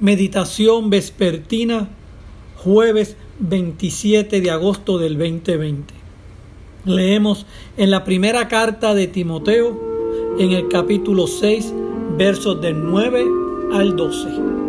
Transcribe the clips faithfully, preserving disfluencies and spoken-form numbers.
Meditación vespertina, jueves veintisiete de agosto del veinte veinte. Leemos en la primera carta de Timoteo, en el capítulo seis, versos del nueve al doce.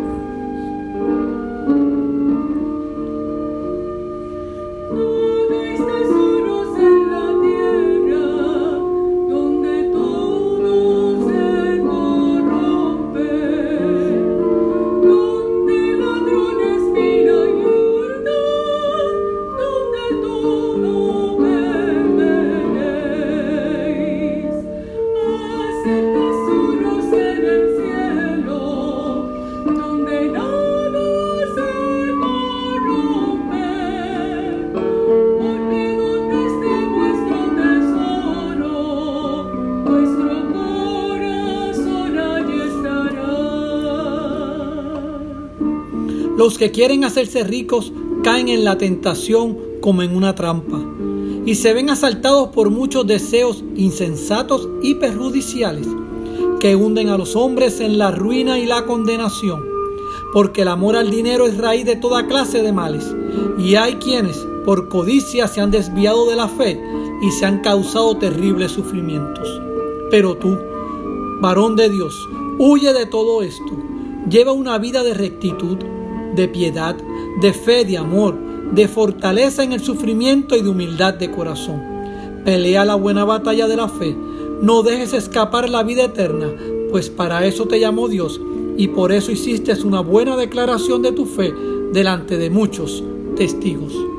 Los que quieren hacerse ricos caen en la tentación como en una trampa y se ven asaltados por muchos deseos insensatos y perjudiciales que hunden a los hombres en la ruina y la condenación, porque el amor al dinero es raíz de toda clase de males, y hay quienes por codicia se han desviado de la fe y se han causado terribles sufrimientos. Pero tú, varón de Dios, huye de todo esto, lleva una vida de rectitud, de piedad, de fe, de amor, de fortaleza en el sufrimiento y de humildad de corazón. Pelea la buena batalla de la fe, no dejes escapar la vida eterna, pues para eso te llamó Dios y por eso hiciste una buena declaración de tu fe delante de muchos testigos.